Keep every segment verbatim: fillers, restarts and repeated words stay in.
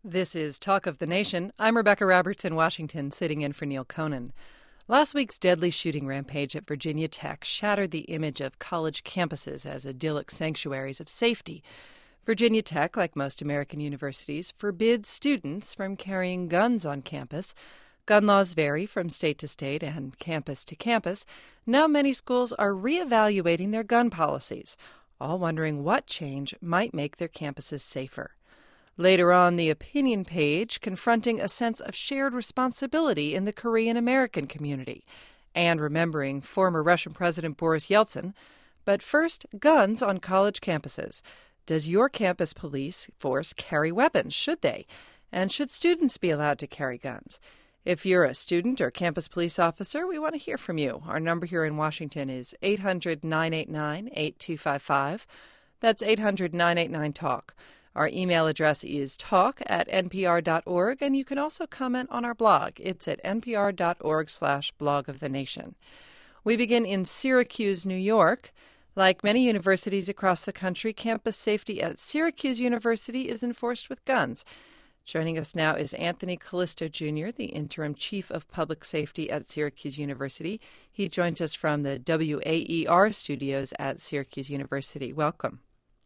This is Talk of the Nation. I'm Rebecca Roberts in Washington, sitting in for Neil Conan. Last week's deadly shooting rampage at Virginia Tech shattered the image of college campuses as idyllic sanctuaries of safety. Virginia Tech, like most American universities, forbids students from carrying guns on campus. Gun laws vary from state to state and campus to campus. Now many schools are reevaluating their gun policies, all wondering what change might make their campuses safer. Later on the opinion page, confronting a sense of shared responsibility in the Korean-American community and remembering former Russian President Boris Yeltsin. But first, guns on college campuses. Does your campus police force carry weapons? Should they? And should students be allowed to carry guns? If you're a student or campus police officer, we want to hear from you. Our number here in Washington is eight hundred, nine eight nine, eight two five five. That's eight hundred, nine eight nine, talk. Our email address is talk at npr dot org, and you can also comment on our blog. It's at npr.org slash blog of the nation. We begin in Syracuse, New York. Like many universities across the country, campus safety at Syracuse University is enforced with guns. Joining us now is Anthony Callisto, Junior, the interim chief of public safety at Syracuse University. He joins us from the W A E R studios at Syracuse University. Welcome.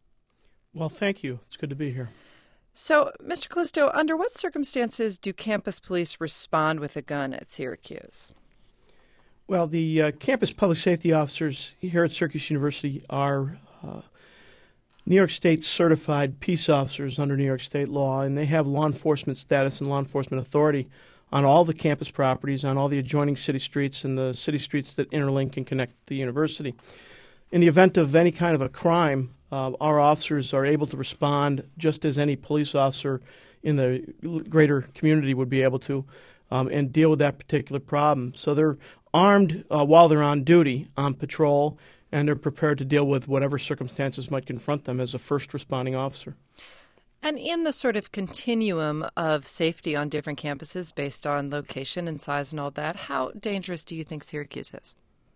Well, thank you. It's good to be here. So, Mister Callisto, under what circumstances do campus police respond with a gun at Syracuse? Well, the uh, campus public safety officers here at Syracuse University are uh, New York State certified peace officers under New York State law, and they have law enforcement status and law enforcement authority on all the campus properties, on all the adjoining city streets and the city streets that interlink and connect the university. In the event of any kind of a crime, Uh, our officers are able to respond just as any police officer in the greater community would be able to um, and deal with that particular problem. So they're armed uh, while they're on duty, on patrol, and they're prepared to deal with whatever circumstances might confront them as a first responding officer. And in the sort of continuum of safety on different campuses based on location and size and all that, how dangerous do you think Syracuse is?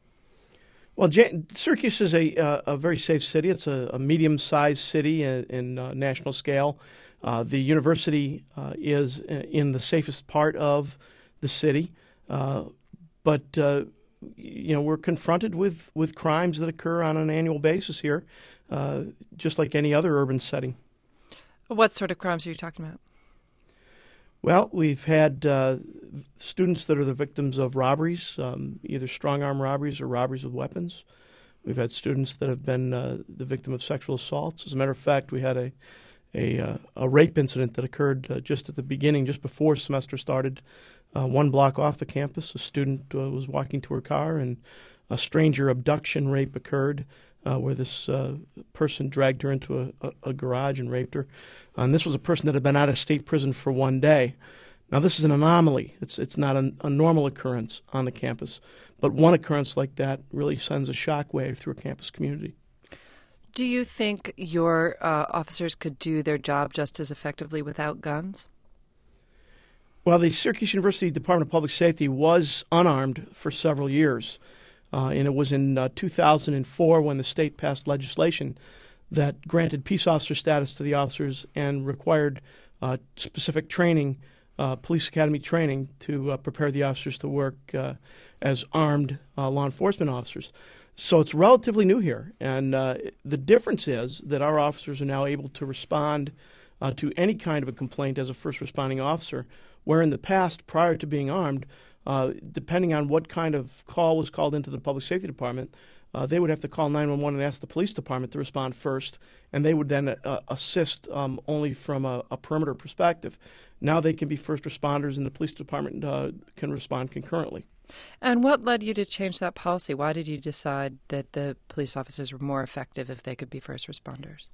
Well, J- Syracuse is a, uh, a very safe city. It's a, a medium-sized city in, in uh, national scale. Uh, the university uh, is in the safest part of the city, uh, but uh, you know we're confronted with, with crimes that occur on an annual basis here, uh, just like any other urban setting. What sort of crimes are you talking about? Well, we've had uh, students that are the victims of robberies, um, either strong-arm robberies or robberies with weapons. We've had students that have been uh, the victim of sexual assaults. As a matter of fact, we had a a, uh, a rape incident that occurred uh, just at the beginning, just before semester started, uh, one block off the campus. A student uh, was walking to her car, and a stranger abduction rape occurred, uh, where this uh, person dragged her into a, a, a garage and raped her. And this was a person that had been out of state prison for one day. Now, this is an anomaly. It's it's not a, a normal occurrence on the campus. But one occurrence like that really sends a shockwave through a campus community. Do you think your uh, officers could do their job just as effectively without guns? Well, the Syracuse University Department of Public Safety was unarmed for several years. Uh, and it was in uh, two thousand four when the state passed legislation that granted peace officer status to the officers and required uh, specific training, uh, police academy training, to uh, prepare the officers to work uh, as armed uh, law enforcement officers. So it's relatively new here. And uh, the difference is that our officers are now able to respond uh, to any kind of a complaint as a first responding officer, where in the past, prior to being armed, uh, depending on what kind of call was called into the public safety department, uh, they would have to call nine one one and ask the police department to respond first, and they would then uh, assist um, only from a, a perimeter perspective. Now they can be first responders, and the police department uh, can respond concurrently. And what led you to change that policy? Why did you decide that the police officers were more effective if they could be first responders?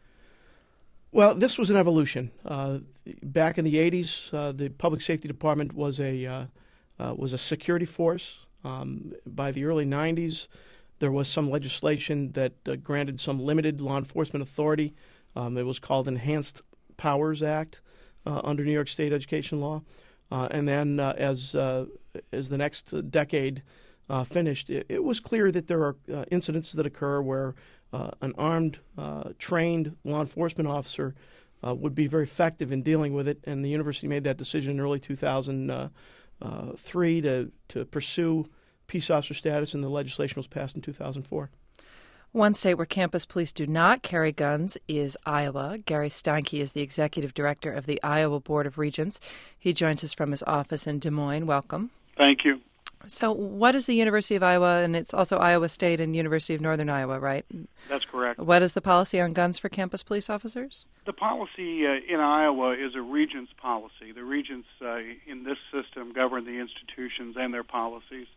Well, this was an evolution. Uh, back in the eighties, uh, the public safety department was a uh, uh, was a security force. Um, by the early nineties, there was some legislation that uh, granted some limited law enforcement authority. Um, it was called Enhanced Powers Act uh, under New York State education law. Uh, and then uh, as uh, as the next decade uh, finished, it, it was clear that there are uh, incidents that occur where uh, an armed, uh, trained law enforcement officer uh, would be very effective in dealing with it. And the university made that decision in early two thousand three to, to pursue peace officer status, and the legislation was passed in two thousand four. One state where campus police do not carry guns is Iowa. Gary Steinke is the executive director of the Iowa Board of Regents. He joins us from his office in Des Moines. Welcome. Thank you. So what is the University of Iowa, and it's also Iowa State and University of Northern Iowa, right? That's correct. What is the policy on guns for campus police officers? The policy uh, in Iowa is a regents policy. The regents uh, in this system govern the institutions and their policies.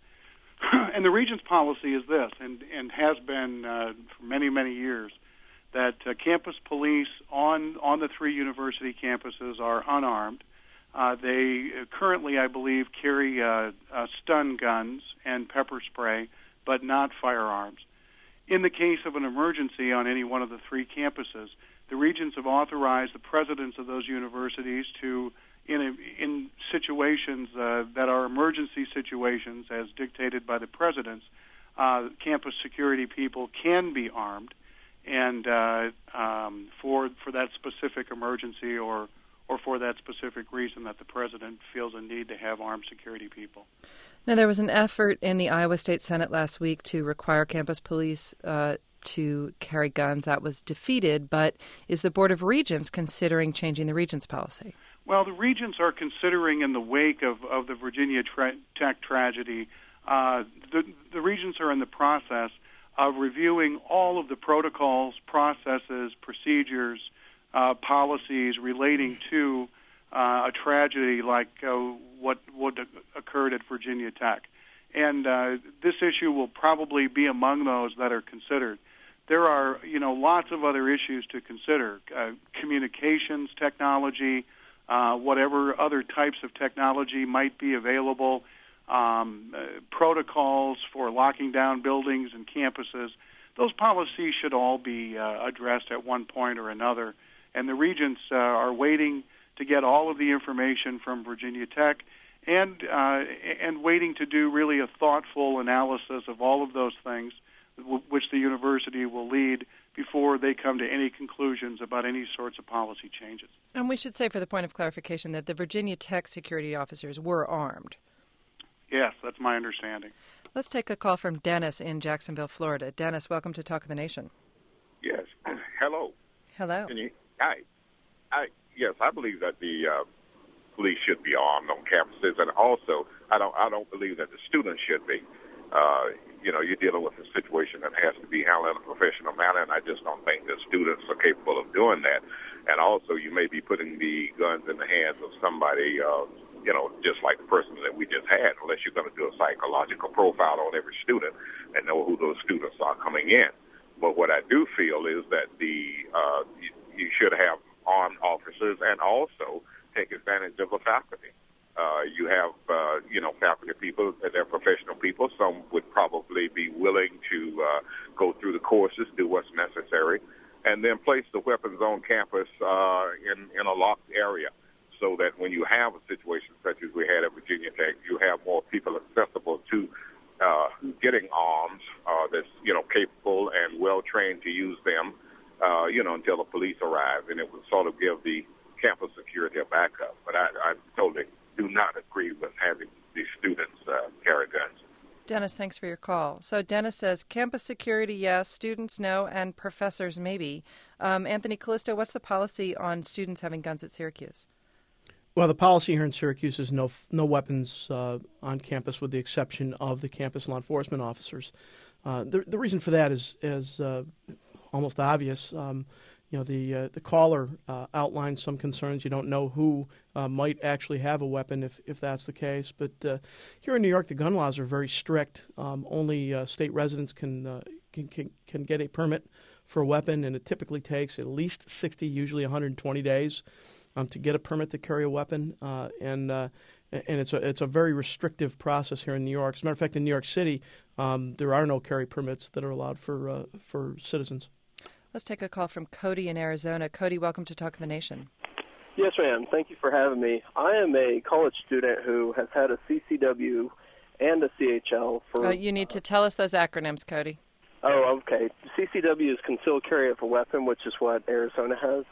And the regents policy is this, and, and has been uh, for many, many years, that uh, campus police on, on the three university campuses are unarmed. Uh, they uh, currently, I believe, carry uh, uh, stun guns and pepper spray, but not firearms. In the case of an emergency on any one of the three campuses, the regents have authorized the presidents of those universities to, in, a, in situations uh, that are emergency situations as dictated by the presidents, uh, campus security people can be armed, and uh, um, for for that specific emergency or or for that specific reason that the president feels a need to have armed security people. Now, there was an effort in the Iowa State Senate last week to require campus police uh, to carry guns. That was defeated, but is the Board of Regents considering changing the Regents policy? Well, the Regents are considering, in the wake of, of the Virginia tra- Tech tragedy, uh, the, the Regents are in the process of reviewing all of the protocols, processes, procedures, Uh, policies relating to uh, a tragedy like uh, what what occurred at Virginia Tech. And uh, this issue will probably be among those that are considered. There are, you know, lots of other issues to consider. Uh, communications technology, uh, whatever other types of technology might be available, um, uh, protocols for locking down buildings and campuses. Those policies should all be uh, addressed at one point or another. And the regents uh, are waiting to get all of the information from Virginia Tech and uh, and waiting to do really a thoughtful analysis of all of those things, w- which the university will lead before they come to any conclusions about any sorts of policy changes. And we should say, for the point of clarification, that the Virginia Tech security officers were armed. Yes, that's my understanding. Let's take a call from Dennis in Jacksonville, Florida. Dennis, welcome to Talk of the Nation. Yes. Hello. Hello. Can you, I, I, yes, I believe that the uh, police should be armed on campuses, and also I don't, I don't believe that the students should be. Uh, you know, you're dealing with a situation that has to be handled in a professional manner, and I just don't think that students are capable of doing that. And also, you may be putting the guns in the hands of somebody, uh, you know, just like the person that we just had, unless you're going to do a psychological profile on every student and know who those students are coming in. But what I do feel is that the uh, you, you should have armed officers and also take advantage of the faculty. Uh, you have, uh, you know, faculty people, they're professional people. Some would probably be willing to uh, go through the courses, do what's necessary, and then place the weapons on campus uh, in, in a locked area so that when you have a situation such as we had at Virginia Tech, you have more people accessible to uh, getting arms uh, that's, you know, capable and well-trained to use them, uh, you know, until the police arrive, and it would sort of give the campus security a backup. But I, I totally do not agree with having these students uh, carry guns. Dennis, thanks for your call. So Dennis says campus security, yes, students, no, and professors, maybe. Um, Anthony Callisto, what's the policy on students having guns at Syracuse? Well, the policy here in Syracuse is no no weapons uh, on campus, with the exception of the campus law enforcement officers. Uh, the the reason for that is is uh, almost obvious. Um, you know, the uh, the caller uh, outlined some concerns. You don't know who uh, might actually have a weapon if, if that's the case. But uh, here in New York, the gun laws are very strict. Um, only uh, state residents can, uh, can can can get a permit for a weapon, and it typically takes at least sixty, usually one hundred twenty days. Um, to get a permit to carry a weapon, uh, and uh, and it's a it's a very restrictive process here in New York. As a matter of fact, in New York City, um, there are no carry permits that are allowed for uh, for citizens. Let's take a call from Cody in Arizona. Cody, welcome to Talk of the Nation. Yes, ma'am. Thank you for having me. I am a college student who has had a C C W and a C H L for... Oh, you need to tell us those acronyms, Cody. Oh, okay. C C W is concealed carry of a weapon, which is what Arizona has.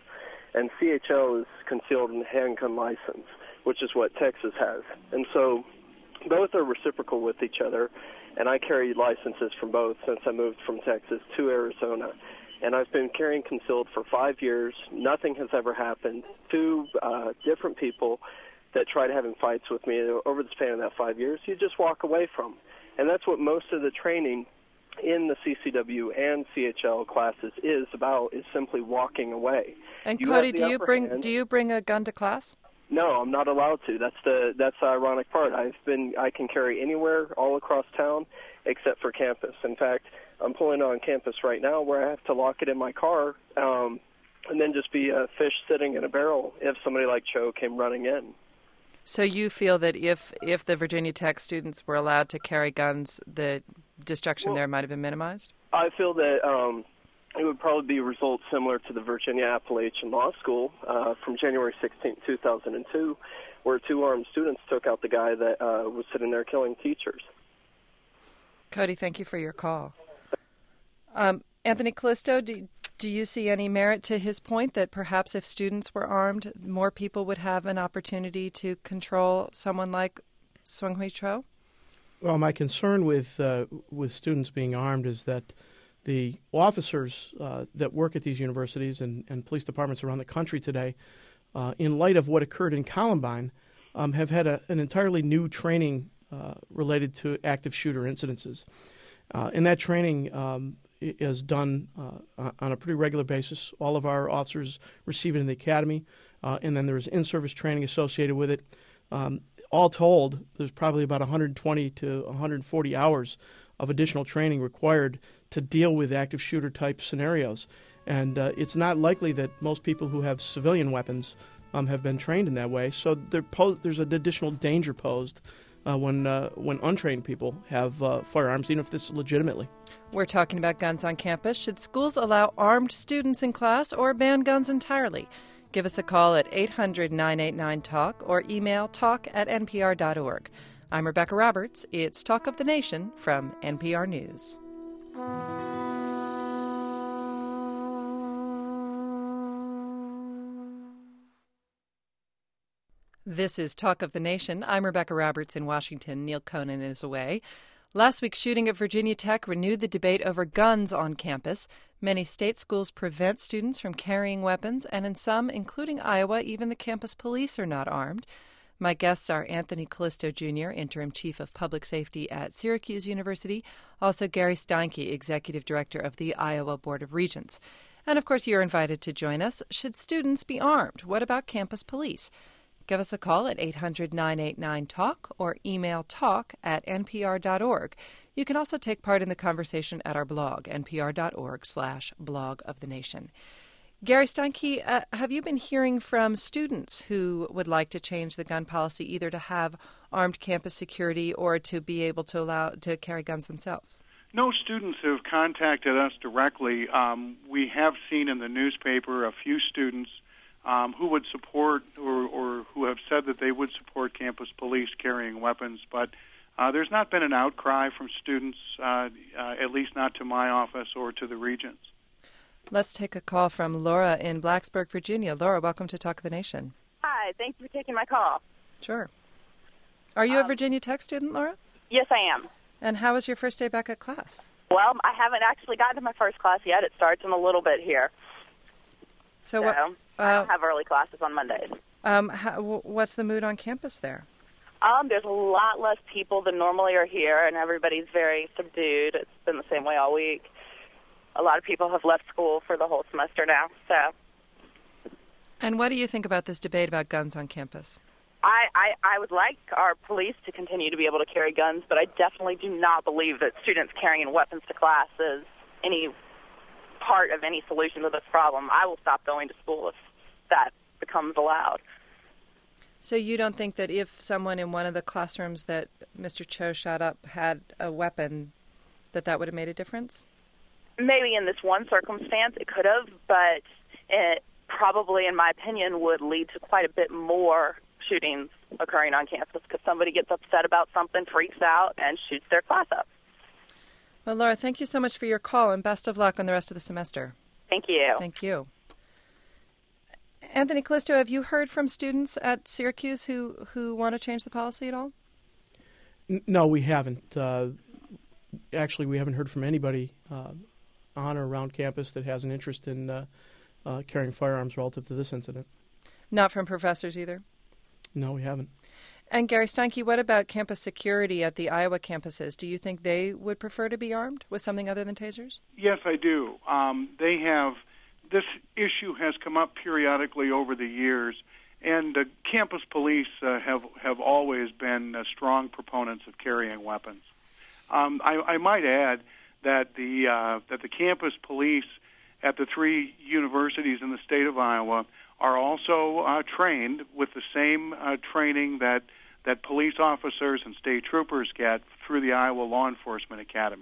and C H L is concealed handgun license, which is what Texas has. And so both are reciprocal with each other, and I carry licenses from both since I moved from Texas to Arizona. And I've been carrying concealed for five years. Nothing has ever happened. Two uh, different people that tried having fights with me over the span of that five years, you just walk away from. And that's what most of the training in the C C W and C H L classes is about, is simply walking away. And you Cody, do you bring hand. do you bring a gun to class? No, I'm not allowed to. That's the that's the ironic part. I've been I can carry anywhere all across town except for campus. In fact, I'm pulling on campus right now where I have to lock it in my car um, and then just be a fish sitting in a barrel if somebody like Cho came running in. So you feel that if if the Virginia Tech students were allowed to carry guns, the destruction well, there might have been minimized? I feel that um, it would probably be a result similar to the Virginia Appalachian Law School uh, from January sixteenth, two thousand two, where two armed students took out the guy that uh, was sitting there killing teachers. Cody, thank you for your call. Um, Anthony Callisto, do, do you see any merit to his point that perhaps if students were armed, more people would have an opportunity to control someone like Seung-Hui Cho? Well, my concern with uh, with students being armed is that the officers uh, that work at these universities and, and police departments around the country today, uh, in light of what occurred in Columbine, um, have had a, an entirely new training uh, related to active shooter incidences. Uh, and that training um, is done uh, on a pretty regular basis. All of our officers receive it in the academy, uh, and then there's in-service training associated with it. Um, all told, there's probably about one hundred twenty to one hundred forty hours of additional training required to deal with active shooter type scenarios. And uh, it's not likely that most people who have civilian weapons um, have been trained in that way. So there po- there's an additional danger posed uh, when uh, when untrained people have uh, firearms, even if this is legitimately. We're talking about guns on campus. Should schools allow armed students in class or ban guns entirely? Give us a call at eight hundred, nine eight nine, talk or email talk at n p r dot org. I'm Rebecca Roberts. It's Talk of the Nation from N P R News. This is Talk of the Nation. I'm Rebecca Roberts in Washington. Neil Conan is away. Last week's shooting at Virginia Tech renewed the debate over guns on campus. Many state schools prevent students from carrying weapons, and in some, including Iowa, even the campus police are not armed. My guests are Anthony Callisto, Junior, Interim Chief of Public Safety at Syracuse University, also Gary Steinke, Executive Director of the Iowa Board of Regents. And, of course, you're invited to join us. Should students be armed? What about campus police? Give us a call at eight hundred, nine eight nine, talk or email talk at n p r dot org. You can also take part in the conversation at our blog, n p r dot org slash blog of the nation. Gary Steinke, uh, have you been hearing from students who would like to change the gun policy, either to have armed campus security or to be able to allow to carry guns themselves? No students have contacted us directly. Um, we have seen in the newspaper a few students Um, who would support or, or who have said that they would support campus police carrying weapons, but uh, there's not been an outcry from students, uh, uh, at least not to my office or to the Regents. Let's take a call from Laura in Blacksburg, Virginia. Laura, welcome to Talk of the Nation. Hi, thank you for taking my call. Sure. Are you um, a Virginia Tech student, Laura? Yes, I am. And how was your first day back at class? Well, I haven't actually gotten to my first class yet. It starts in a little bit here. So, So what? I Uh, don't have early classes on Mondays. um, how, what's the mood on campus there? Um, there's a lot less people than normally are here, and everybody's very subdued. It's been the same way all week. A lot of people have left school for the whole semester now. So, And what do you think about this debate about guns on campus? I, I, I would like our police to continue to be able to carry guns, but I definitely do not believe that students carrying weapons to class is any part of any solution to this problem. I will stop going to school if that becomes allowed. So you don't think that if someone in one of the classrooms that Mister Cho shot up had a weapon, that that would have made a difference? Maybe in this one circumstance it could have, but it probably, in my opinion, would lead to quite a bit more shootings occurring on campus because somebody gets upset about something, freaks out, and shoots their class up. Well, Laura, thank you so much for your call, and best of luck on the rest of the semester. Thank you. Thank you. Anthony Callisto, have you heard from students at Syracuse who, who want to change the policy at all? N- no, we haven't. Uh, actually, we haven't heard from anybody uh, on or around campus that has an interest in uh, uh, carrying firearms relative to this incident. Not from professors either? No, we haven't. And Gary Steinke, what about campus security at the Iowa campuses? Do you think they would prefer to be armed with something other than tasers? Yes, I do. Um, they have, this issue has come up periodically over the years, and uh, campus police uh, have, have always been uh, strong proponents of carrying weapons. Um, I, I might add that the, uh, that the campus police at the three universities in the state of Iowa are also uh, trained with the same uh, training that that police officers and state troopers get through the Iowa Law Enforcement Academy.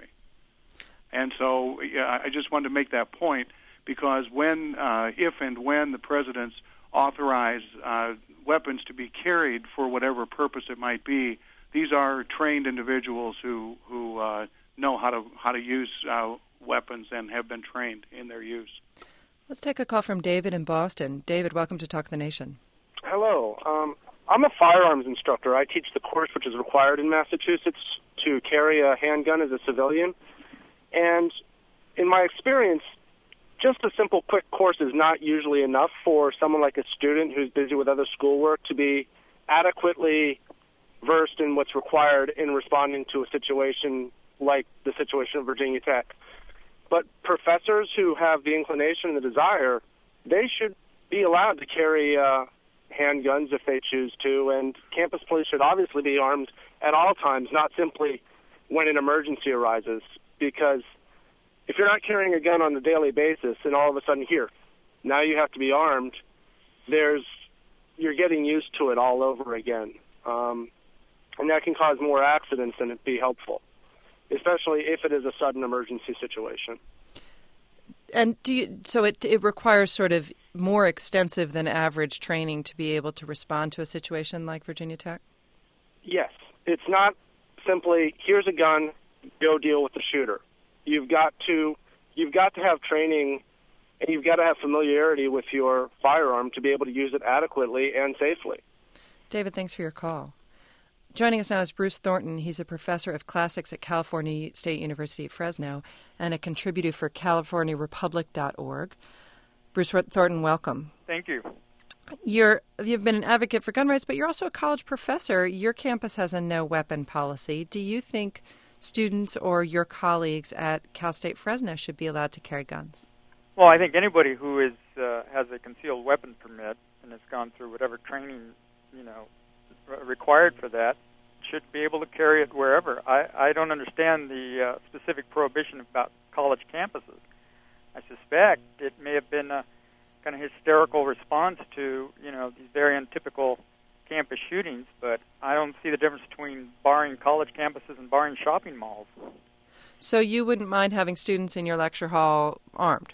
And so yeah, I just wanted to make that point because when, uh, if and when the presidents authorize uh, weapons to be carried for whatever purpose it might be, these are trained individuals who who uh, know how to how to use uh, weapons and have been trained in their use. Let's take a call from David in Boston. David, welcome to Talk the Nation. Hello. Um, I'm a firearms instructor. I teach the course which is required in Massachusetts to carry a handgun as a civilian. And in my experience, just a simple quick course is not usually enough for someone like a student who's busy with other schoolwork to be adequately versed in what's required in responding to a situation like the situation of Virginia Tech. But professors who have the inclination and the desire, they should be allowed to carry uh, handguns if they choose to, and campus police should obviously be armed at all times, not simply when an emergency arises, because if you're not carrying a gun on a daily basis and all of a sudden here, now you have to be armed, there's you're getting used to it all over again. Um, and that can cause more accidents than it'd be helpful, especially if it is a sudden emergency situation. And do you, so it it requires sort of more extensive than average training to be able to respond to a situation like Virginia Tech? Yes. It's not simply, here's a gun, go deal with the shooter. You've got to you've got to have training and you've got to have familiarity with your firearm to be able to use it adequately and safely. David, thanks for your call. Joining us now is Bruce Thornton. He's a professor of classics at California State University at Fresno and a contributor for California Republic dot org. Bruce Thornton, welcome. Thank you. You're, you've been an advocate for gun rights, but you're also a college professor. Your campus has a no-weapon policy. Do you think students or your colleagues at Cal State Fresno should be allowed to carry guns? Well, I think anybody who is uh, has a concealed weapon permit and has gone through whatever training, you know, required for that should be able to carry it wherever. I, I don't understand the uh, specific prohibition about college campuses. I suspect it may have been a kind of hysterical response to, you know, these very untypical campus shootings, but I don't see the difference between barring college campuses and barring shopping malls. So you wouldn't mind having students in your lecture hall armed?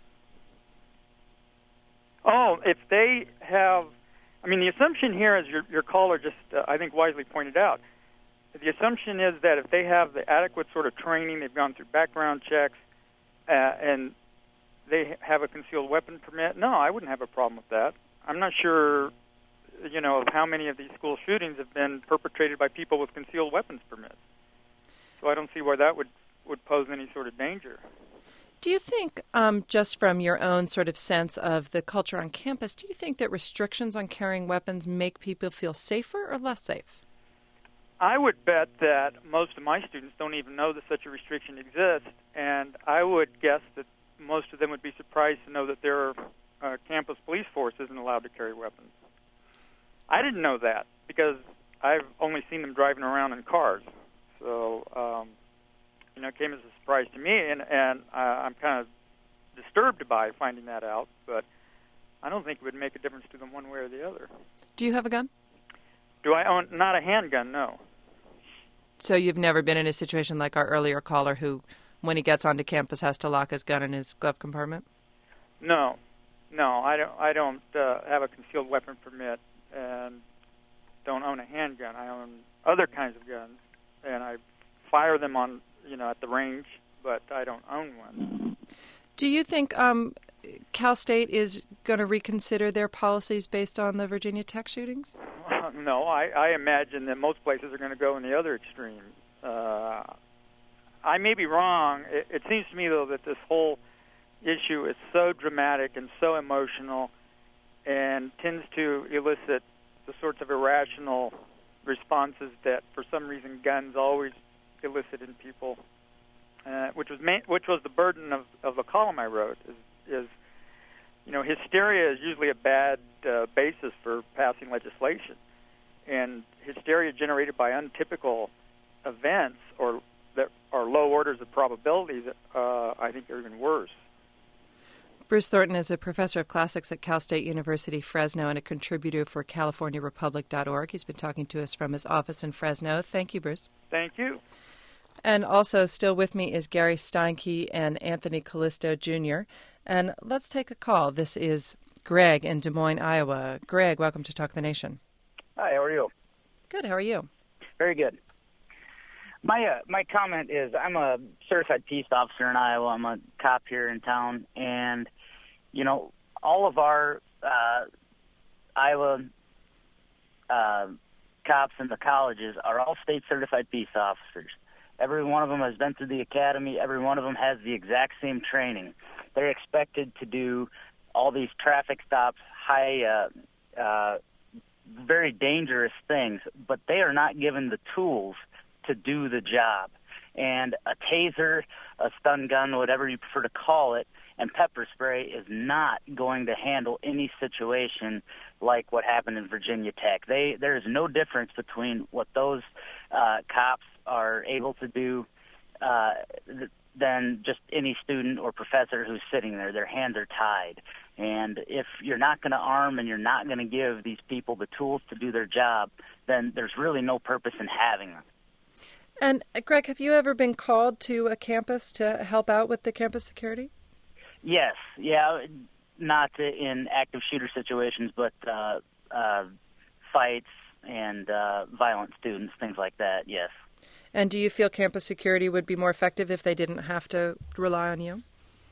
Oh, if they have... I mean, the assumption here, as your, your caller just, uh, I think, wisely pointed out, the assumption is that if they have the adequate sort of training, they've gone through background checks, uh, and they have a concealed weapon permit, no, I wouldn't have a problem with that. I'm not sure, you know, of how many of these school shootings have been perpetrated by people with concealed weapons permits. So I don't see why that would, would pose any sort of danger. Do you think, um, just from your own sort of sense of the culture on campus, do you think that restrictions on carrying weapons make people feel safer or less safe? I would bet that most of my students don't even know that such a restriction exists, and I would guess that most of them would be surprised to know that their uh, campus police force isn't allowed to carry weapons. I didn't know that because I've only seen them driving around in cars. So, um, you know, it came as a surprise to me, and, and uh, I'm kind of disturbed by finding that out, but I don't think it would make a difference to them one way or the other. Do you have a gun? Do I own, not a handgun, no. So you've never been in a situation like our earlier caller who, when he gets onto campus, has to lock his gun in his glove compartment? No, no, I don't, I don't uh, have a concealed weapon permit and don't own a handgun. I own other kinds of guns, and I fire them on, you know, at the range, but I don't own one. Do you think, um, Cal State is going to reconsider their policies based on the Virginia Tech shootings? Uh, no, I, I imagine that most places are going to go in the other extreme. Uh, I may be wrong. It, it seems to me, though, that this whole issue is so dramatic and so emotional and tends to elicit the sorts of irrational responses that, for some reason, guns always elicit in people, uh, which was ma- which was the burden of, of the column I wrote, is, is you know, hysteria is usually a bad uh, basis for passing legislation, and hysteria generated by untypical events or that are low orders of probability, uh, I think are even worse. Bruce Thornton is a professor of classics at Cal State University, Fresno, and a contributor for California Republic dot org. He's been talking to us from his office in Fresno. Thank you, Bruce. Thank you. And also still with me is Gary Steinke and Anthony Callisto, Junior And let's take a call. This is Greg in Des Moines, Iowa. Greg, welcome to Talk the Nation. Hi, how are you? Good, how are you? Very good. My uh, my comment is I'm a certified peace officer in Iowa. I'm a cop here in town, and you know all of our uh, Iowa uh, cops in the colleges are all state certified peace officers. Every one of them has been through the academy. Every one of them has the exact same training. They're expected to do all these traffic stops, high, uh, uh, very dangerous things, but they are not given the tools to do the job. And a taser, a stun gun, whatever you prefer to call it, and pepper spray is not going to handle any situation like what happened in Virginia Tech. They, there is no difference between what those uh, cops are able to do uh, th- than just any student or professor who's sitting there. Their hands are tied. And if you're not going to arm and you're not going to give these people the tools to do their job, then there's really no purpose in having them. And, uh, Greg, have you ever been called to a campus to help out with the campus security? Yes. Yeah, not in active shooter situations, but uh, uh, fights and uh, violent students, things like that, yes. And do you feel campus security would be more effective if they didn't have to rely on you?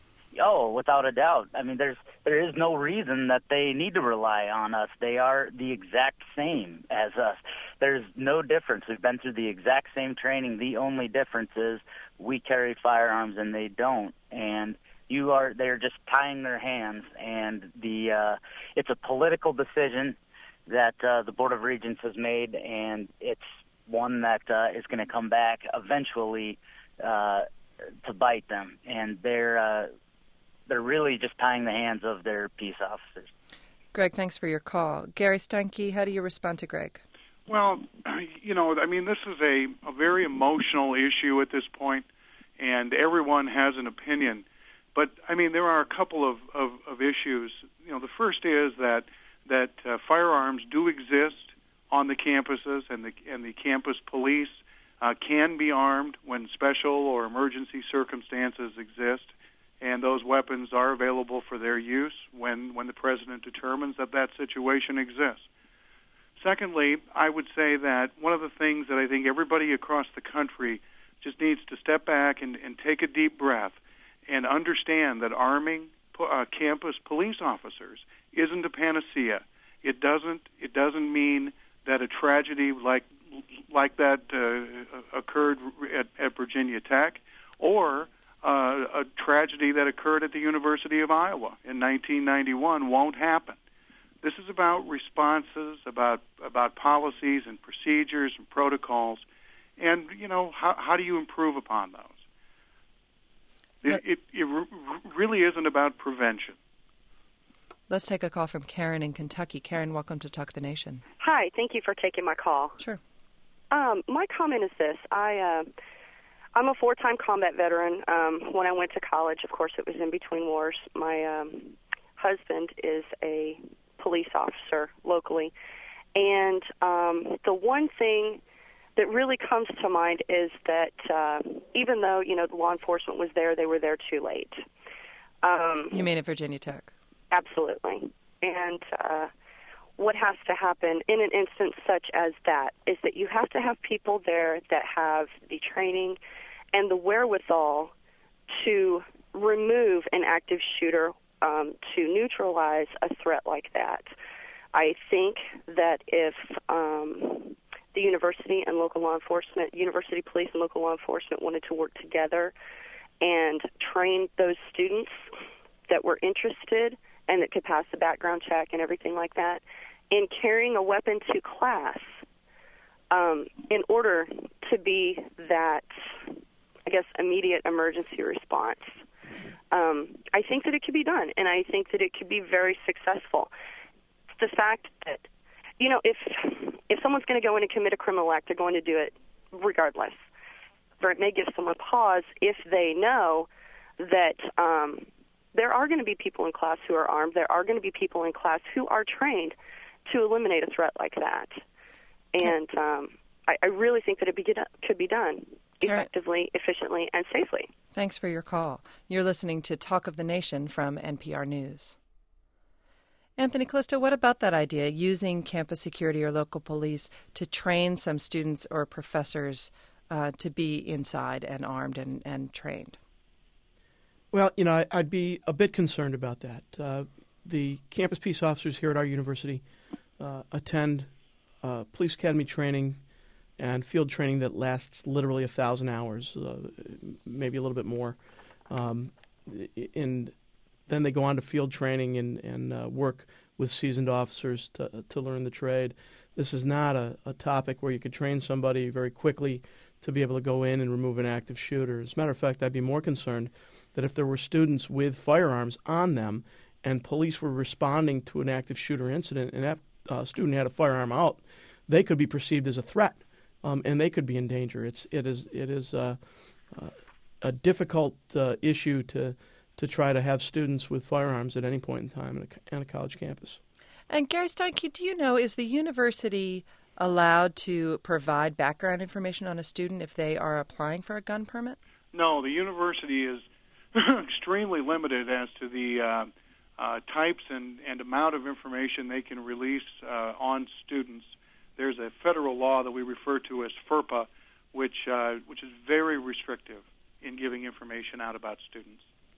Oh, without a doubt. I mean, there's there is no reason that they need to rely on us. They are the exact same as us. There's no difference. We've been through the exact same training. The only difference is we carry firearms and they don't. And you are they're just tying their hands. And the uh, it's a political decision that uh, the Board of Regents has made, and it's one that uh, is going to come back eventually uh, to bite them. And they're uh, they're really just tying the hands of their peace officers. Greg, thanks for your call. Gary Steinke, how do you respond to Greg? Well, you know, I mean, this is a, a very emotional issue at this point, and everyone has an opinion. But, I mean, there are a couple of, of, of issues. You know, the first is that that uh, firearms do exist on the campuses, and the and the campus police uh, can be armed when special or emergency circumstances exist, and those weapons are available for their use when, when the president determines that that situation exists. Secondly, I would say that one of the things that I think everybody across the country just needs to step back and, and take a deep breath and understand that arming uh, campus police officers isn't a panacea. It doesn't it doesn't mean that a tragedy like like that uh, occurred at, at Virginia Tech, or uh, a tragedy that occurred at the University of Iowa in nineteen ninety-one won't happen. This is about responses, about about policies and procedures and protocols, and you know how how do you improve upon those? It it, it r- really isn't about prevention. Let's take a call from Karen in Kentucky. Karen, welcome to Talk the Nation. Hi, thank you for taking my call. Sure. Um, my comment is this. I, uh, I'm a four-time combat veteran. Um, when I went to college, of course, it was in between wars. My um, husband is a police officer locally. And um, the one thing that really comes to mind is that uh, even though, you know, the law enforcement was there, they were there too late. Um, you mean at Virginia Tech? Absolutely. And uh, what has to happen in an instance such as that is that you have to have people there that have the training and the wherewithal to remove an active shooter um, to neutralize a threat like that. I think that if um, the university and local law enforcement, university police and local law enforcement wanted to work together and train those students that were interested and that could pass the background check and everything like that in carrying a weapon to class um, in order to be that, I guess, immediate emergency response. Um, I think that it could be done, and I think that it could be very successful. The fact that, you know, if if someone's going to go in and commit a criminal act, they're going to do it regardless. Or it may give someone pause if they know that um, there are going to be people in class who are armed. There are going to be people in class who are trained to eliminate a threat like that. And um, I, I really think that it be, could be done effectively, efficiently, and safely. Thanks for your call. You're listening to Talk of the Nation from N P R News. Anthony Calisto, what about that idea, using campus security or local police to train some students or professors uh, to be inside and armed and, and trained? Well, you know, I, I'd be a bit concerned about that. Uh, the campus peace officers here at our university uh, attend uh, police academy training and field training that lasts literally a thousand hours, uh, maybe a little bit more. Um, and then they go on to field training and, and uh, work with seasoned officers to to learn the trade. This is not a, a topic where you could train somebody very quickly to be able to go in and remove an active shooter. As a matter of fact, I'd be more concerned that if there were students with firearms on them and police were responding to an active shooter incident and that uh, student had a firearm out, they could be perceived as a threat. Um, and they could be in danger. It's it is it is uh, uh, a difficult uh, issue to to try to have students with firearms at any point in time on a, on a college campus. And Gary Steinke, do you know, is the university allowed to provide background information on a student if they are applying for a gun permit? No, the university is extremely limited as to the uh, uh, types and, and amount of information they can release uh, on students. There's a federal law that we refer to as FERPA, which uh, which is very restrictive in giving information out about students.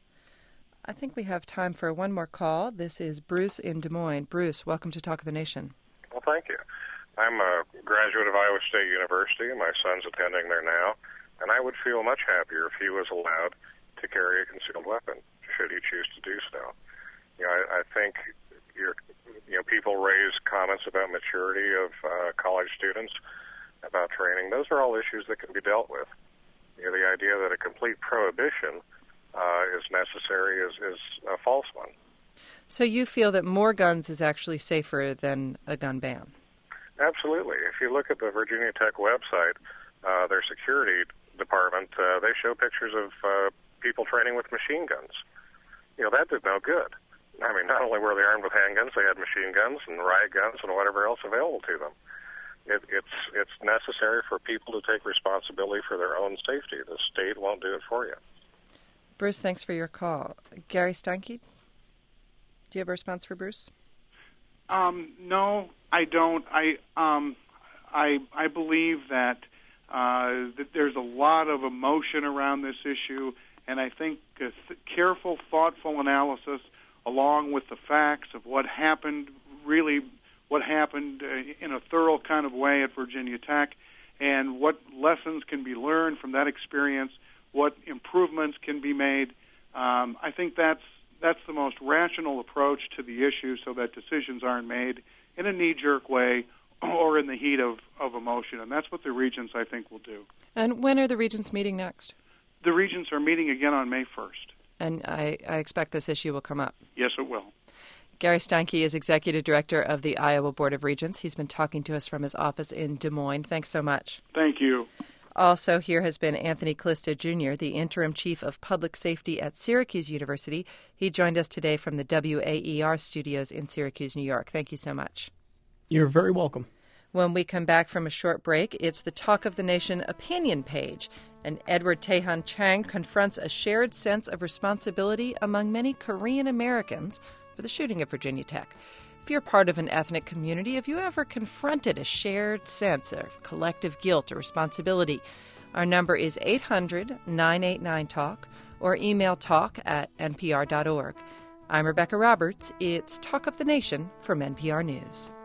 I think we have time for one more call. This is Bruce in Des Moines. Bruce, welcome to Talk of the Nation. Well, thank you. I'm a graduate of Iowa State University, and my son's attending there now, and I would feel much happier if he was allowed to carry a concealed weapon, should he choose to do so. You know, I, I think you're You know, people raise comments about maturity of uh, college students, about training. Those are all issues that can be dealt with. You know, the idea that a complete prohibition uh, is necessary is, is a false one. So you feel that more guns is actually safer than a gun ban? Absolutely. If you look at the Virginia Tech website, uh, their security department, uh, they show pictures of uh, people training with machine guns. You know, that did no good. I mean, not only were they armed with handguns, they had machine guns and riot guns and whatever else available to them. It, it's it's necessary for people to take responsibility for their own safety. The state won't do it for you. Bruce, thanks for your call. Gary Steinke, do you have a response for Bruce? Um, no, I don't. I um, I I believe that uh, that there's a lot of emotion around this issue, and I think uh, th- careful, thoughtful analysis, along with the facts of what happened, really what happened uh, in a thorough kind of way at Virginia Tech, and what lessons can be learned from that experience, what improvements can be made. Um, I think that's that's the most rational approach to the issue, so that decisions aren't made in a knee-jerk way or in the heat of, of emotion, and that's what the regents, I think, will do. And when are the regents meeting next? The regents are meeting again on May first. And I, I expect this issue will come up. Yes, it will. Gary Steinke is Executive Director of the Iowa Board of Regents. He's been talking to us from his office in Des Moines. Thanks so much. Thank you. Also here has been Anthony Calisto Junior, the Interim Chief of Public Safety at Syracuse University. He joined us today from the W A E R studios in Syracuse, New York. Thank you so much. You're very welcome. When we come back from a short break, it's the Talk of the Nation opinion page. And Edward Taehan Chang confronts a shared sense of responsibility among many Korean Americans for the shooting at Virginia Tech. If you're part of an ethnic community, have you ever confronted a shared sense of collective guilt or responsibility? Our number is eight hundred, nine eight nine, talk or email talk at n p r dot org. I'm Rebecca Roberts. It's Talk of the Nation from N P R News.